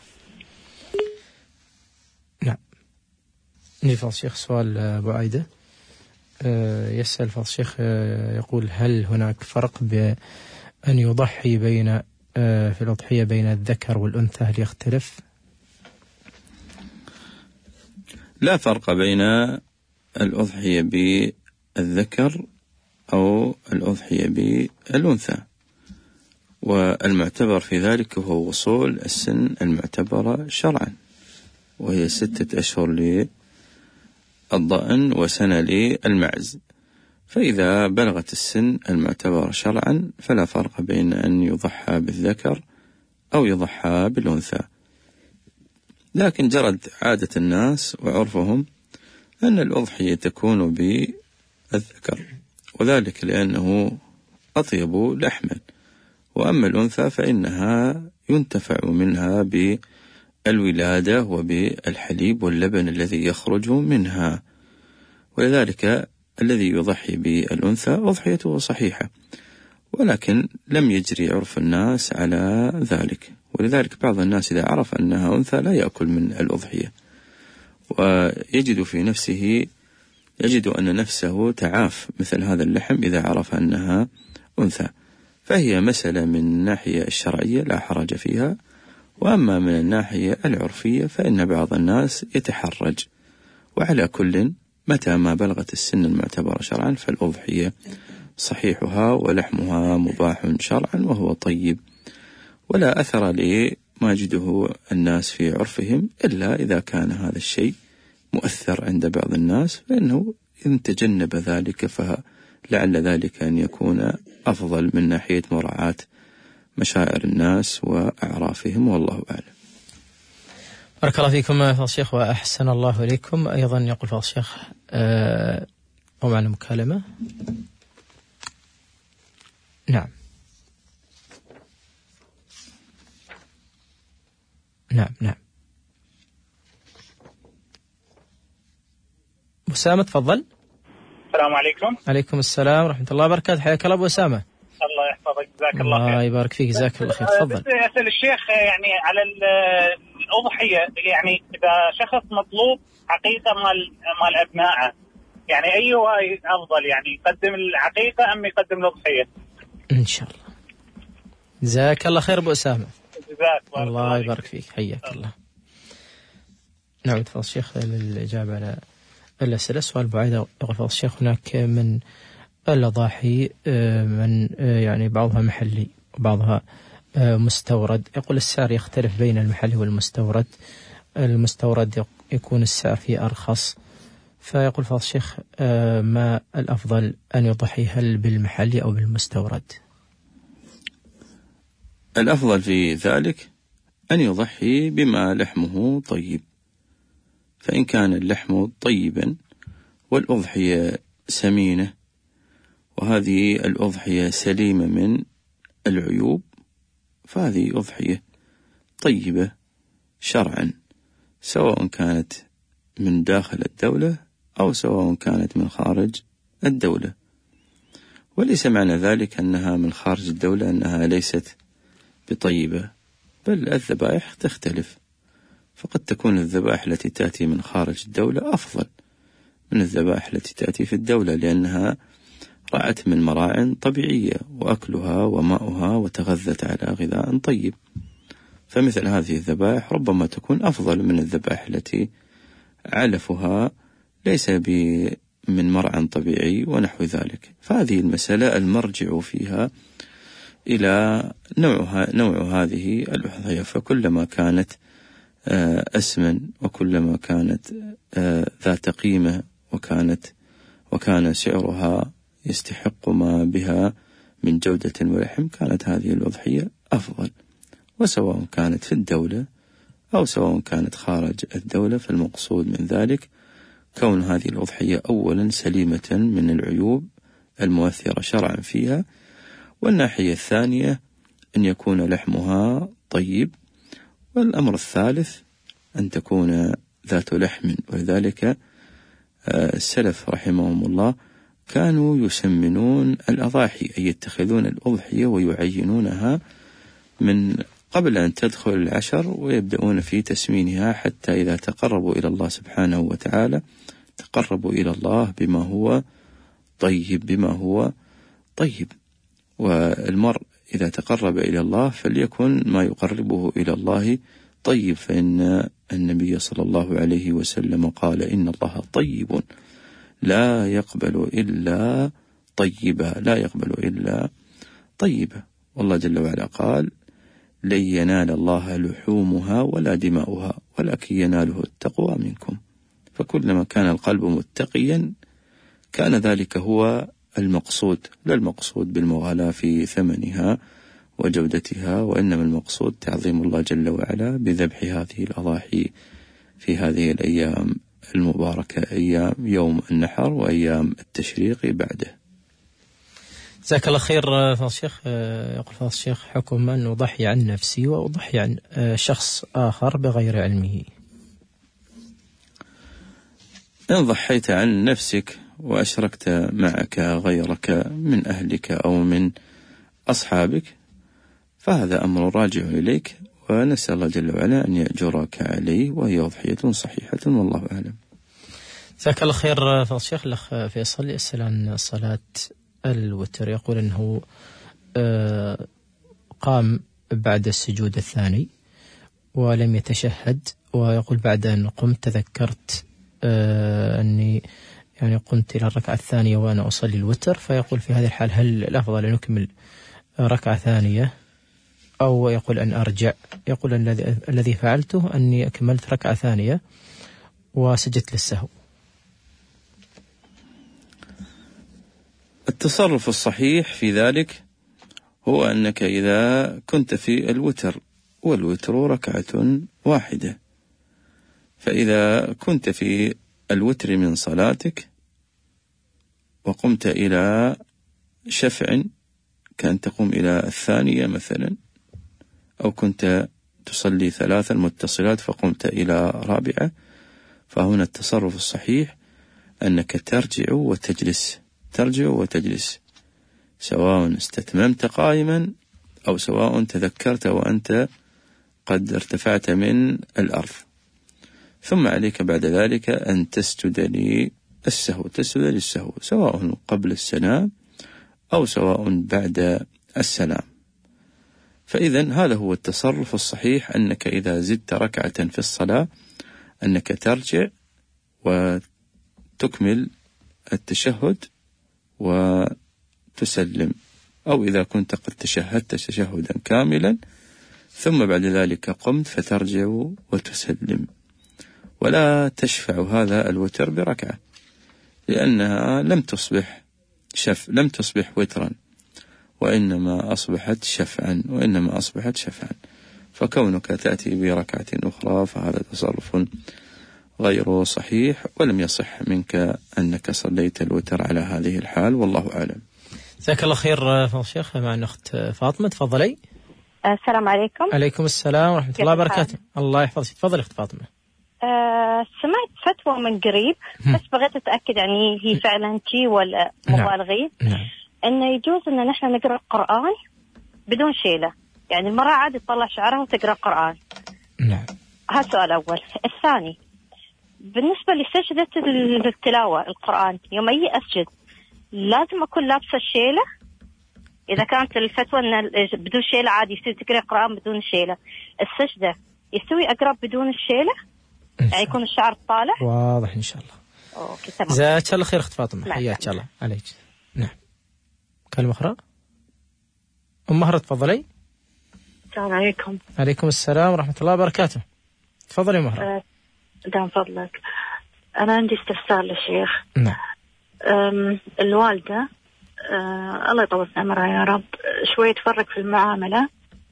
نعم. نفضل الشيخ سؤال ابو عايدة يسأل فضل الشيخ يقول هل هناك فرق بأن يضحي بين في الأضحية بين الذكر والأنثى، هل يختلف؟ لا فرق بين الأضحية بالذكر أو الأضحية بالأنثى، والمعتبر في ذلك هو وصول السن المعتبرة شرعا، وهي ستة أشهر للضأن وسنة للمعز. فإذا بلغت السن المعتبر شرعا فلا فرق بين أن يضحى بالذكر أو يضحى بالأنثى، لكن جرت عادة الناس وعرفهم أن الأضحية تكون بالذكر، وذلك لأنه أطيب لحما، وأما الأنثى فإنها ينتفع منها بالولادة وبالحليب واللبن الذي يخرج منها، ولذلك الذي يضحي بالأنثى أضحيته صحيحة، ولكن لم يجري عرف الناس على ذلك، ولذلك بعض الناس إذا عرف أنها أنثى لا يأكل من الأضحية، ويجد في نفسه يجد أن نفسه تعاف مثل هذا اللحم إذا عرف أنها أنثى. فهي مسألة من الناحية الشرعية لا حرج فيها، وأما من الناحية العرفية فإن بعض الناس يتحرج. وعلى كل متى ما بلغت السن المعتبرة شرعا فالأضحية صحيحها ولحمها مباح شرعا وهو طيب، ولا أثر لما يجده الناس في عرفهم إلا إذا كان هذا الشيء مؤثر عند بعض الناس، فإنه إن تجنب ذلك فلعل ذلك أن يكون أفضل من ناحية مراعاة مشاعر الناس وأعرافهم، والله أعلم. بارك الله فيكم فضيلة الشيخ وأحسن الله إليكم. أيضا يقول فضيلة الشيخ أه ومعنا مكالمة. نعم نعم نعم أسامة تفضل. السلام عليكم. عليكم السلام ورحمة الله وبركاته. حياك الله أبو أسامة. الله يحفظك، جزاك الله خير. الله يبارك فيك، جزاك الله خير. تفضل. بس أسأل الشيخ يعني على الأضحية، يعني إذا شخص مطلوب عقيقة مال مال أبنائه، يعني أيها أفضل، يعني يقدم العقيقة أم يقدم الأضحية؟ إن شاء الله. جزاك الله خير أبو أسامة. جزاك الله, الله يبارك فيك، حياك الله. الله. نعم تفضل الشيخ للإجابة على الأسئلة. سؤال بعيد يقول فضل الشيخ هناك من الأضاحي من يعني بعضها محلي وبعضها مستورد، يقول السعر يختلف بين المحلي والمستورد، المستورد يكون السعر فيه أرخص، فيقول فضل الشيخ ما الأفضل أن يضحي هل بالمحلي أو بالمستورد؟ الأفضل في ذلك أن يضحي بما لحمه طيب، فإن كان اللحم طيبا والأضحية سمينة وهذه الأضحية سليمة من العيوب فهذه أضحية طيبة شرعا، سواء كانت من داخل الدولة أو سواء كانت من خارج الدولة. وليس معنى ذلك أنها من خارج الدولة أنها ليست بطيبة، بل الذبائح تختلف، فقد تكون الذبائح التي تأتي من خارج الدولة أفضل من الذبائح التي تأتي في الدولة، لأنها رأت من مراع طبيعية وأكلها وماؤها وتغذت على غذاء طيب، فمثل هذه الذبائح ربما تكون أفضل من الذبائح التي علفها ليس من مرعى طبيعي ونحو ذلك. فهذه المسألة المرجع فيها إلى نوعها نوع هذه الأضحية، فكلما كانت أسمن وكلما كانت ذات قيمة وكانت وكان سعرها يستحق ما بها من جودة ولحم كانت هذه الأضحية أفضل، وسواء كانت في الدولة أو سواء كانت خارج الدولة، فالمقصود من ذلك كون هذه الأضحية أولا سليمة من العيوب المؤثرة شرعا فيها، والناحية الثانية أن يكون لحمها طيب، والأمر الثالث أن تكون ذات لحم. ولذلك السلف رحمهم الله كانوا يسمنون الأضاحي، أي يتخذون الأضحية ويعينونها من قبل أن تدخل العشر، ويبدأون في تسمينها حتى إذا تقربوا إلى الله سبحانه وتعالى تقربوا إلى الله بما هو طيب بما هو طيب. والمرء إذا تقرب إلى الله فليكن ما يقربه إلى الله طيب، فإن النبي صلى الله عليه وسلم قال إن الله طيب لا يقبل إلا طيبا لا يقبل إلا طيبا. والله جل وعلا قال لن ينال الله لحومها ولا دماؤها ولكن يناله التقوى منكم. فكلما كان القلب متقيا كان ذلك هو المقصود، لا المقصود بالمغالاة في ثمنها وجودتها، وإنما المقصود تعظيم الله جل وعلا بذبح هذه الأضاحي في هذه الأيام المباركة، أيام يوم النحر وأيام التشريق بعده. جزاك الله خير فضل الشيخ. يقول فضل الشيخ: حكم أن أضحي عن نفسي وأضحي عن شخص آخر بغير علمه. إن ضحيت عن نفسك وأشركت معك غيرك من أهلك أو من أصحابك فهذا أمر راجع إليك، ونسأل الله جل وعلا أن يأجرك عليه، وهي أضحية صحيحة والله أعلم. جزاك الله خير فضل الشيخ. الأخ فيصل يسأل عن صلاة الوتر، يقول أنه قام بعد السجود الثاني ولم يتشهد، ويقول بعد أن قمت تذكرت أني يعني قمت إلى الركعة الثانية وأنا أصلي الوتر، فيقول في هذه الحال هل الأفضل أن أكمل ركعة ثانية أو يقول أن أرجع؟ يقول الذي الذي فعلته أني أكملت ركعة ثانية وسجدت للسهو. التصرف الصحيح في ذلك هو أنك إذا كنت في الوتر، والوتر ركعة واحدة، فإذا كنت في الوتر من صلاتك وقمت إلى شفع كان تقوم إلى الثانية مثلا، أو كنت تصلي ثلاثا متصلات فقمت إلى رابعة، فهنا التصرف الصحيح أنك ترجع وتجلس، ترجع وتجلس، سواء استتممت قائما أو سواء تذكرت وأنت قد ارتفعت من الأرض. ثم عليك بعد ذلك أن تسجد للسهو، تسجد للسهو سواء قبل السلام أو سواء بعد السلام. فإذن هذا هو التصرف الصحيح، أنك إذا زدت ركعة في الصلاة أنك ترجع وتكمل التشهد وتسلم، أو إذا كنت قد تشهدت تشهدا كاملا ثم بعد ذلك قمت فترجع وتسلم، ولا تشفع هذا الوتر بركعة، لأنها لم تصبح شف لم تصبح وترا، وإنما أصبحت شفعا وإنما أصبحت شفعا فكونك تأتي بركعة أخرى فهذا تصرف غير صحيح، ولم يصح منك أنك صليت الوتر على هذه الحال والله أعلم. جزاك الله خير فضل الشيخ. مع الأخت فاطمة، تفضلي. السلام عليكم. عليكم السلام ورحمة الله وبركاته. الله يحفظك. تفضلي أخت فاطمة. أه سمعت فتوى من قريب بس بغيت أتأكد يعني هي فعلا شي ولا مبالغين. نعم. إنه يجوز إن نحن نقرأ القرآن بدون شيلة، يعني المرأة عادي تطلع شعرها وتقرأ القرآن. نعم. هذا سؤال أول. الثاني بالنسبة لسجدة التلاوة القرآن، يوم أي أسجد لازم أكون لابسة الشيلة؟ إذا كانت الفتوى إن بدون شيلة عادي يصير تقرأ القرآن بدون شيلة، السجدة يستوي أقرأ بدون الشيلة؟ يعني يكون الشعر طالع؟ واضح إن شاء الله. أوكي تمام. جزاك الله خير أخت فاطمة، حياك الله عليك. نعم. كلمة أخرى. أم مهرة تفضلي. السلام عليكم. عليكم السلام ورحمة الله وبركاته. تفضلي مهرة. أه دام فضلك، أنا عندي استفسار للشيخ. نعم. الوالدة أه الله يطول عمرها يا رب شوية تفرق في المعاملة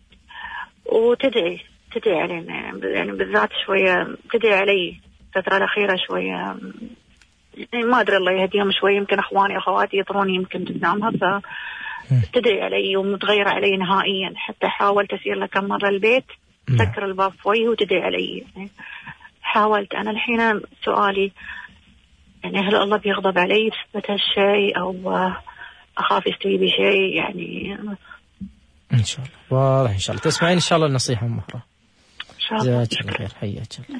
وتدعي تدعي علينا، يعني بالذات شوية تدعي علي الفترة الأخيرة شوية، يعني ما أدري الله يهديهم شوية، يمكن أخواني أخواتي يطروني يمكن قدامها فتدعي علي ومتغيرة علي نهائيا، حتى حاولت أسير لها كم مرة البيت سكر الباب في وجهي وتدعي علي. يعني حاولت أنا الحين سؤالي يعني هل الله بيغضب علي بسبب هالشيء أو أخاف يستوي بشيء؟ يعني إن شاء الله واضح. إن شاء الله تسمعين إن شاء الله النصيحة مهرة. إن شاء الله. جزاك الله خير. حياك الله.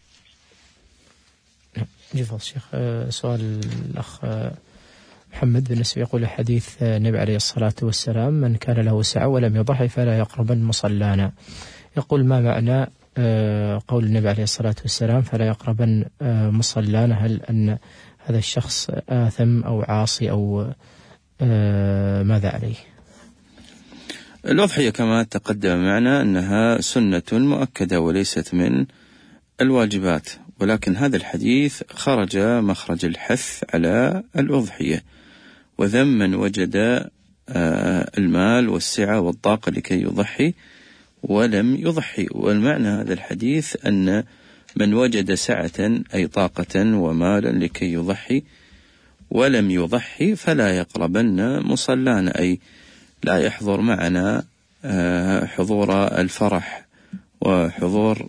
جزاك الشيخ. سؤال الأخ محمد بالنسبة يقول حديث النبي عليه الصلاة والسلام من كان له سعة ولم يضحي فلا يقربن مصلانا، يقول ما معنى قول النبي عليه الصلاة والسلام فلا يقربن مصلانا؟ هل أن هذا الشخص آثم أو عاصي أو ماذا عليه؟ الأضحية كما تقدم معنا أنها سنة مؤكدة وليست من الواجبات، ولكن هذا الحديث خرج مخرج الحث على الأضحية، وذم من وجد المال والسعة والطاقة لكي يضحي ولم يضحي. والمعنى هذا الحديث أن من وجد سعة أي طاقة ومالا لكي يضحي ولم يضحي فلا يقربن مصلانا، أي لا يحضر معنا حضور الفرح وحضور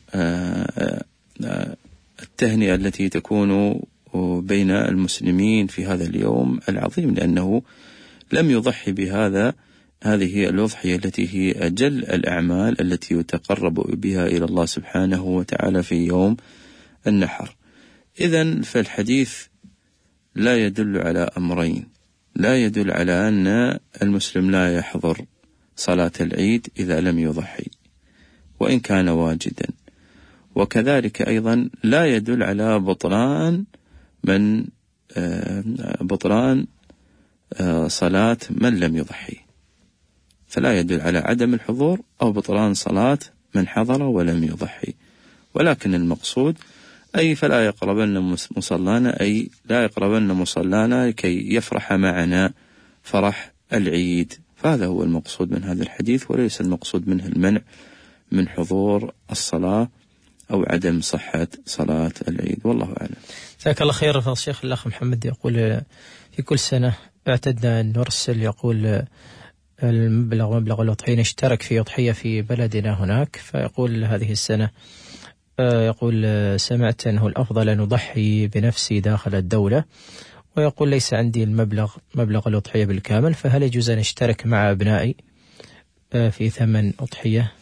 التهنئة التي تكون بين المسلمين في هذا اليوم العظيم، لأنه لم يضحي بهذا. هذه الأضحية التي هي أجل الأعمال التي يتقرب بها إلى الله سبحانه وتعالى في يوم النحر. إذن فالحديث لا يدل على أمرين: لا يدل على أن المسلم لا يحضر صلاة العيد إذا لم يضحي وإن كان واجدا، وكذلك أيضا لا يدل على بطلان من بطلان صلاة من لم يضحي، فلا يدل على عدم الحضور أو بطلان صلاة من حضر ولم يضحي، ولكن المقصود أي فلا يقربن مصلانا، أي لا يقربن مصلانا لكي يفرح معنا فرح العيد. فهذا هو المقصود من هذا الحديث، وليس المقصود منه المنع من حضور الصلاة أو عدم صحة صلاة العيد، والله أعلم. جزاك الله خير. فضل الشيخ الأخ محمد يقول في كل سنة اعتدنا أن نرسل يقول المبلغ مبلغ الأضحية اشترك في أضحية في بلدنا هناك، فيقول هذه السنة يقول سمعت أنه الأفضل أن أضحي بنفسي داخل الدولة، ويقول ليس عندي المبلغ مبلغ الأضحية بالكامل، فهل يجوز أن اشترك مع أبنائي في ثمن أضحية؟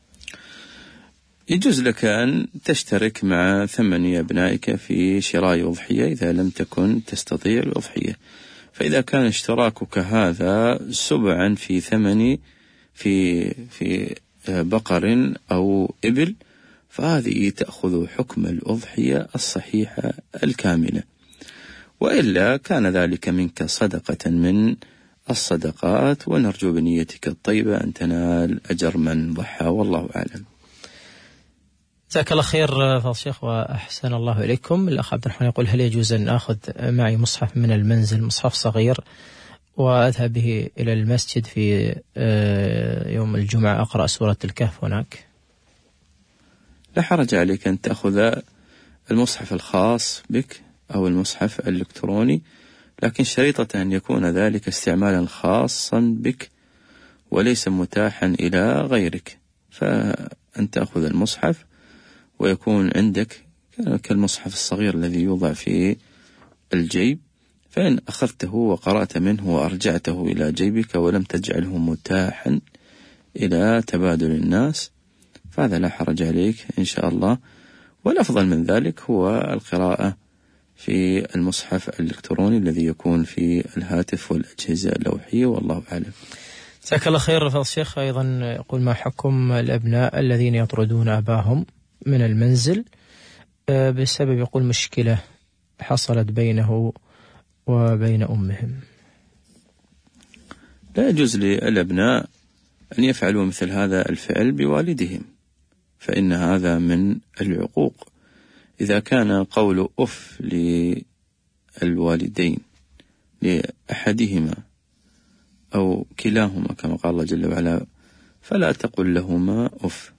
يجوز لك أن تشترك مع ثمن أبنائك في شراء أضحية إذا لم تكن تستطيع الأضحية. فإذا كان اشتراكك هذا سبعا في ثمن في في بقر أو إبل، فهذه تأخذ حكم الأضحية الصحيحة الكاملة، وإلا كان ذلك منك صدقة من الصدقات، ونرجو بنيتك الطيبة أن تنال أجر من ضحى، والله أعلم. جزاك الله خير فضل الشيخ وأحسن الله إليكم. الأخ عبد الرحمن يقول هل يجوز أن أخذ معي مصحف من المنزل، مصحف صغير، وأذهب به إلى المسجد في يوم الجمعة أقرأ سورة الكهف هناك؟ لا حرج عليك أن تأخذ المصحف الخاص بك أو المصحف الإلكتروني، لكن شريطة أن يكون ذلك استعمالا خاصا بك وليس متاحا إلى غيرك، فأن تأخذ المصحف ويكون عندك كالمصحف الصغير الذي يوضع في الجيب، فإن أخذته وقرأت منه وأرجعته إلى جيبك ولم تجعله متاحا إلى تبادل الناس فهذا لا حرج عليك إن شاء الله. والأفضل من ذلك هو القراءة في المصحف الإلكتروني الذي يكون في الهاتف والأجهزة اللوحية، والله أعلم. جزاك الله خير. فضل الشيخ أيضا يقول ما حكم الأبناء الذين يطردون أباهم من المنزل بسبب يقول مشكلة حصلت بينه وبين أمهم؟ لا يجوز للأبناء أن يفعلوا مثل هذا الفعل بوالدهم، فإن هذا من العقوق. إذا كان قول أف للوالدين لأحدهما أو كلاهما كما قال الله جل وعلا فلا تقل لهما أف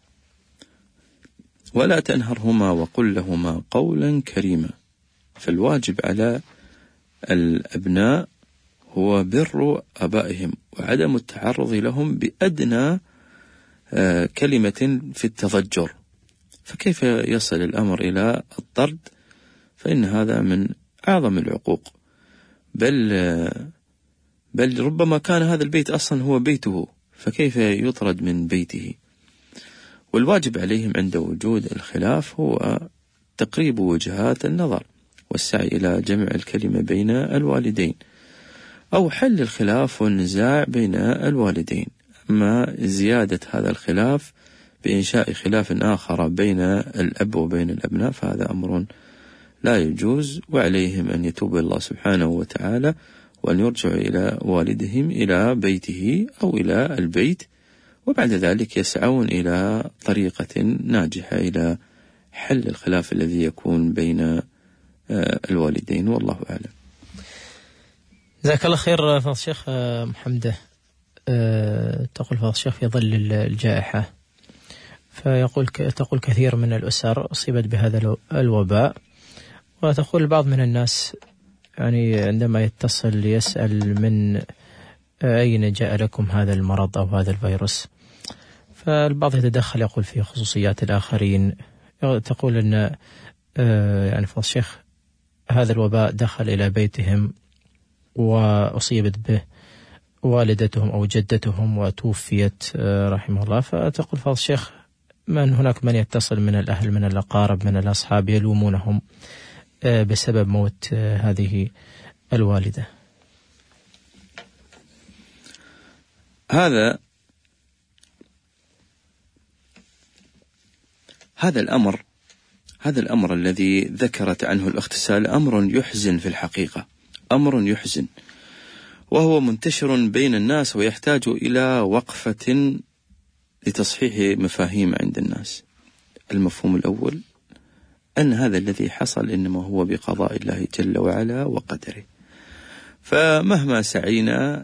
ولا تنهرهما وقل لهما قولا كريما. فالواجب على الأبناء هو بر آبائهم وعدم التعرض لهم بأدنى كلمة في التضجر، فكيف يصل الأمر إلى الطرد؟ فإن هذا من أعظم العقوق، بل بل ربما كان هذا البيت أصلا هو بيته، فكيف يطرد من بيته؟ والواجب عليهم عند وجود الخلاف هو تقريب وجهات النظر والسعي إلى جمع الكلمة بين الوالدين أو حل الخلاف والنزاع بين الوالدين. أما زيادة هذا الخلاف بإنشاء خلاف آخر بين الأب وبين الأبناء فهذا أمر لا يجوز، وعليهم أن يتوبوا الله سبحانه وتعالى وأن يرجعوا إلى والدهم إلى بيته أو إلى البيت، وبعد ذلك يسعون إلى طريقة ناجحة إلى حل الخلاف الذي يكون بين الوالدين، والله أعلم. جزاك الله خير فضل الشيخ محمد. تقول فضل الشيخ في ظل الجائحة، فيقول تقول كثير من الأسر أصيبت بهذا الوباء، وتقول بعض من الناس يعني عندما يتصل يسأل من أين جاء لكم هذا المرض أو هذا الفيروس، فالبعض يتدخل يقول في خصوصيات الآخرين. تقول أن يعني فضل الشيخ هذا الوباء دخل إلى بيتهم وأصيبت به والدتهم أو جدتهم وتوفيت رحمه الله، فتقول فضل الشيخ من هناك من يتصل من الأهل من الأقارب من الأصحاب يلومونهم بسبب موت هذه الوالدة. هذا هذا الأمر هذا الأمر الذي ذكرت عنه الأخت سالة أمر يحزن في الحقيقة، أمر يحزن، وهو منتشر بين الناس ويحتاج إلى وقفة لتصحيح مفاهيم عند الناس. المفهوم الأول أن هذا الذي حصل إنما هو بقضاء الله جل وعلا وقدره، فمهما سعينا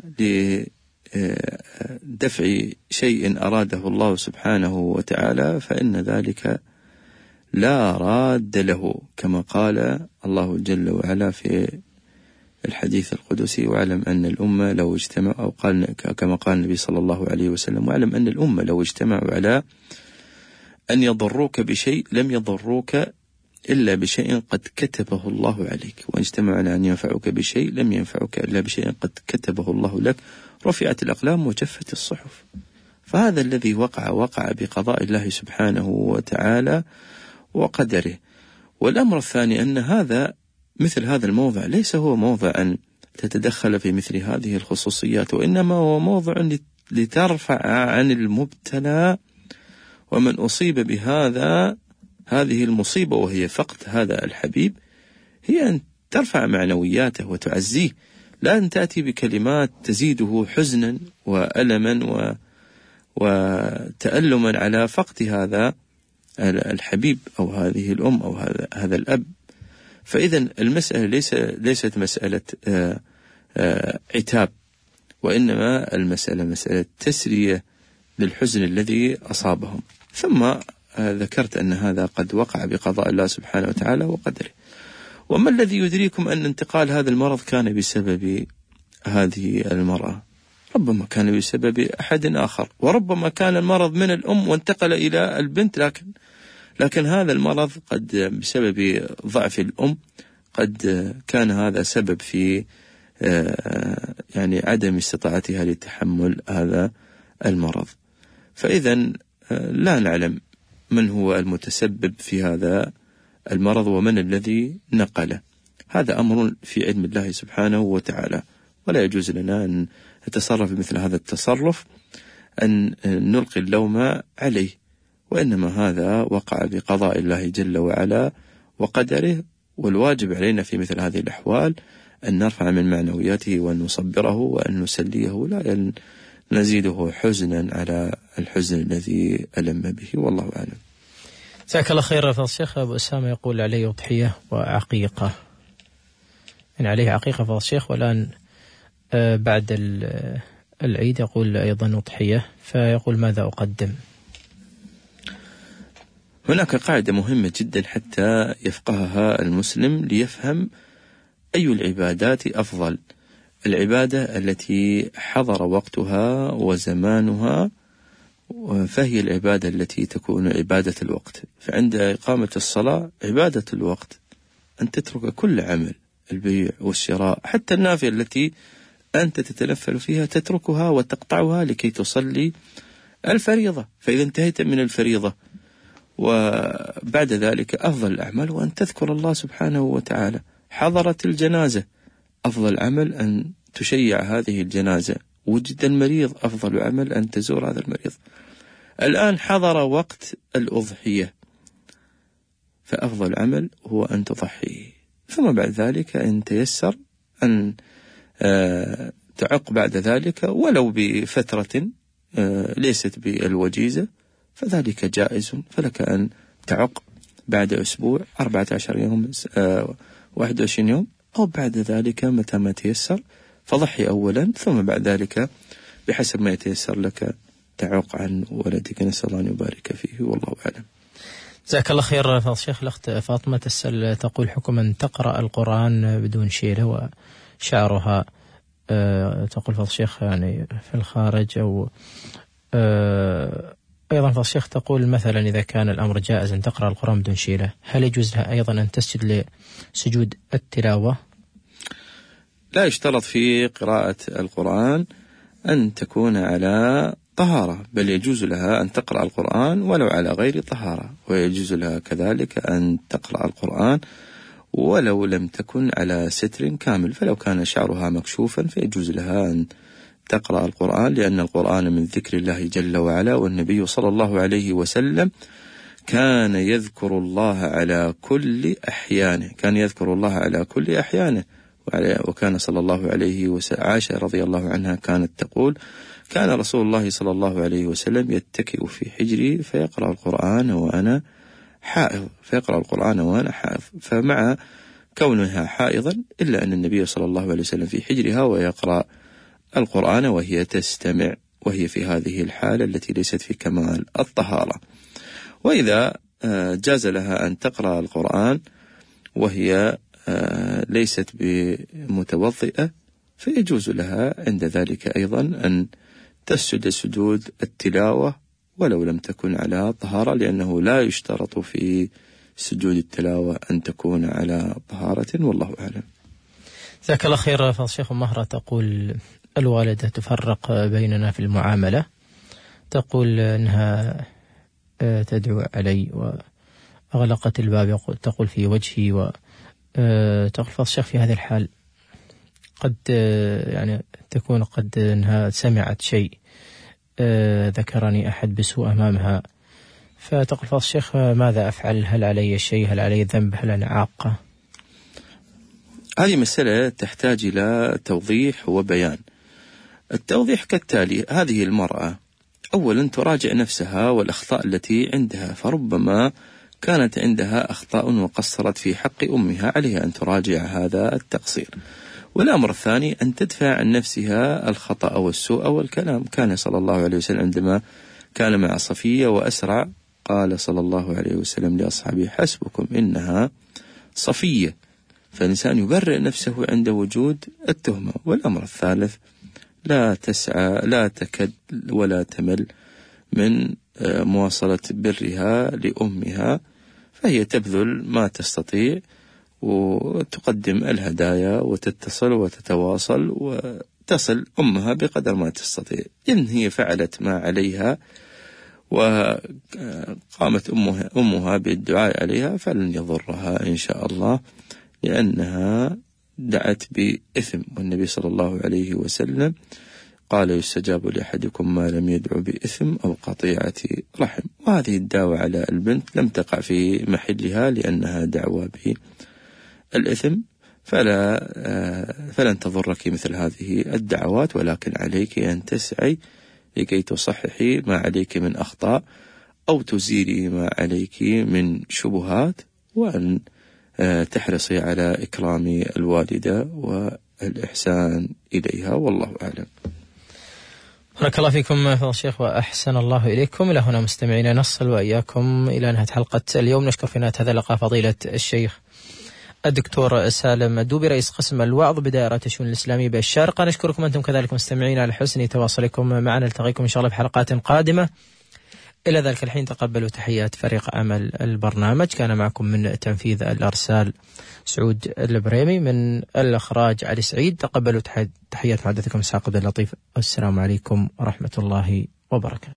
لدفع شيء أراده الله سبحانه وتعالى فإن ذلك لا راد له، كما قال الله جل وعلا في الحديث القدسي: واعلم أن الأمة لو اجتمع، أو قال كما قال النبي صلى الله عليه وسلم: واعلم أن الأمة لو اجتمعوا على أن يضروك بشيء لم يضروك إلا بشيء قد كتبه الله عليك، وإن اجتمعوا على أن ينفعوك بشيء لم ينفعوك إلا بشيء قد كتبه الله لك، رفعت الأقلام وجفت الصحف. فهذا الذي وقع وقع بقضاء الله سبحانه وتعالى وقدره. والأمر الثاني أن هذا مثل هذا الموضع ليس هو موضع أن تتدخل في مثل هذه الخصوصيات، وإنما هو موضع لترفع عن المبتلى ومن أصيب بهذا هذه المصيبة وهي فقد هذا الحبيب، هي أن ترفع معنوياته وتعزيه، لا أن تأتي بكلمات تزيده حزنا وألما و... وتألما على فقد هذا الحبيب أو هذه الأم أو هذا, هذا الأب. فإذا المسألة ليس ليست مسألة آآ آآ عتاب، وإنما المسألة مسألة تسلية للحزن الذي أصابهم. ثم ذكرت أن هذا قد وقع بقضاء الله سبحانه وتعالى وقدره. وما الذي يدريكم أن انتقال هذا المرض كان بسبب هذه المرأة؟ ربما كان بسبب أحد آخر، وربما كان المرض من الأم وانتقل إلى البنت، لكن لكن هذا المرض قد بسبب ضعف الأم قد كان هذا سبب في يعني عدم استطاعتها لتحمل هذا المرض. فإذا لا نعلم من هو المتسبب في هذا المرض ومن الذي نقله، هذا أمر في علم الله سبحانه وتعالى، ولا يجوز لنا أن نتصرف بمثل هذا التصرف أن نلقي اللوم عليه، وإنما هذا وقع بقضاء الله جل وعلا وقدره. والواجب علينا في مثل هذه الأحوال أن نرفع من معنوياته وأن نصبره وأن نسليه، لا نزيده حزنا على الحزن الذي ألم به، والله أعلم. جزاك الله خير. فضل الشيخ أبو أسامة يقول عليه أضحية وعقيقة، يعني عليه عقيقة فضل الشيخ، والآن بعد العيد يقول أيضا أضحية، فيقول ماذا أقدم؟ هناك قاعدة مهمة جدا حتى يفقهها المسلم ليفهم أي العبادات أفضل. العبادة التي حضر وقتها وزمانها فهي العبادة التي تكون عبادة الوقت. فعند إقامة الصلاة عبادة الوقت أن تترك كل عمل، البيع والشراء، حتى النافلة التي أنت تتنفل فيها تتركها وتقطعها لكي تصلي الفريضة. فإذا انتهيت من الفريضة وبعد ذلك أفضل الأعمال وأن تذكر الله سبحانه وتعالى. حضرت الجنازة، أفضل عمل أن تشيع هذه الجنازة. وجد المريض، أفضل عمل أن تزور هذا المريض. الآن حضر وقت الأضحية، فأفضل عمل هو أن تضحي. ثم بعد ذلك إن تيسر أن تعق بعد ذلك ولو بفترة ليست بالوجيزة فذلك جائز، فلك أن تعق بعد أسبوع، أربعة عشر يوم، واحد وعشرين يوم، أو بعد ذلك متى ما تيسر. فضحي أولا ثم بعد ذلك بحسب ما يتيسر لك تعوق عن ولدك، نسأل الله أن يبارك فيه والله أعلم. جزاك الله خير فضل الشيخ. الأخت فاطمة تسأل تقول حكم أن تقرأ القرآن بدون شيلة وشعرها أه تقول فضل الشيخ يعني في الخارج، أو أه أيضا فضل الشيخ تقول مثلا إذا كان الأمر جائز أن تقرأ القرآن بدون شيلة، هل يجوز لها أيضا أن تسجد لسجود التلاوة؟ لا يشترط في قراءة القرآن أن تكون على طهارة، بل يجوز لها أن تقرأ القرآن ولو على غير طهارة، ويجوز لها كذلك أن تقرأ القرآن ولو لم تكن على ستر كامل، فلو كان شعرها مكشوفا فيجوز لها أن تقرأ القرآن، لأن القرآن من ذكر الله جل وعلا، والنبي صلى الله عليه وسلم كان يذكر الله على كل أحيانه، كان يذكر الله على كل أحيانه. وكان صلى الله عليه وسلم، عائشة رضي الله عنها كانت تقول كان رسول الله صلى الله عليه وسلم يتكئ في حجري فيقرأ القرآن وأنا حائض فيقرأ القرآن وأنا حائض فمع كونها حائضا إلا أن النبي صلى الله عليه وسلم في حجرها ويقرأ القرآن وهي تستمع، وهي في هذه الحالة التي ليست في كمال الطهارة. وإذا جاز لها أن تقرأ القرآن وهي ليست بمتوضئة فيجوز لها عند ذلك أيضا أن تسجد سجود التلاوة ولو لم تكن على طهارة، لأنه لا يشترط في سجود التلاوة أن تكون على طهارة، والله أعلم. جزاك الله خير. فضل الشيخ مهرة تقول الوالدة تفرق بيننا في المعاملة، تقول أنها تدعو علي وأغلقت الباب تقول في وجهي، وتقول فضل الشيخ في هذه الحال قد يعني تكون قد أنها سمعت شيء ذكرني أحد بسوء أمامها، فتقول فضل الشيخ ماذا أفعل؟ هل علي شيء؟ هل علي ذنب؟ هل أنا عاقة؟ هذه مسألة تحتاج إلى توضيح وبيان. التوضيح كالتالي: هذه المرأة أولا تراجع نفسها والأخطاء التي عندها، فربما كانت عندها أخطاء وقصرت في حق أمها، عليها أن تراجع هذا التقصير. والأمر الثاني أن تدفع عن نفسها الخطأ والسوء والكلام. كان صلى الله عليه وسلم عندما كان مع صفية وأسرع قال صلى الله عليه وسلم لأصحابه: حسبكم إنها صفية. فالإنسان يبرئ نفسه عند وجود التهمة. والأمر الثالث: لا تسعى لا تكد ولا تمل من مواصلة برها لأمها، فهي تبذل ما تستطيع وتقدم الهدايا وتتصل وتتواصل وتصل أمها بقدر ما تستطيع. إن هي فعلت ما عليها وقامت أمها, أمها بالدعاء عليها فلن يضرها إن شاء الله، لأنها دعت بإثم، والنبي صلى الله عليه وسلم قال: يستجاب لأحدكم ما لم يدعو بإثم أو قطيعة رحم. وهذه الدعوة على البنت لم تقع في محلها لأنها دعوة بالإثم، فلا فلن تضرك مثل هذه الدعوات، ولكن عليك أن تسعي لكي تصححي ما عليك من أخطاء أو تزيلي ما عليك من شبهات، وأن تحرصي على إكرام الوالدة والإحسان إليها، والله أعلم. بارك الله فيكم فضل الشيخ وأحسن الله إليكم. إلى هنا مستمعينا نصل وإياكم إلى نهاية حلقة اليوم. نشكر في نهاية هذا اللقاء فضيلة الشيخ الدكتور سالم الدوبي رئيس قسم الوعظ بدائرة الشؤون الإسلامية بالشارقة. نشكركم أنتم كذلك مستمعين على حسن تواصلكم معنا. نلتقيكم إن شاء الله في حلقات قادمة. إلى ذلك الحين تقبلوا تحيات فريق عمل البرنامج. كان معكم من تنفيذ الأرسال سعود البريمي، من الإخراج علي سعيد. تقبلوا تحيات محدثكم إسحاق عبد اللطيف. والسلام عليكم ورحمة الله وبركاته.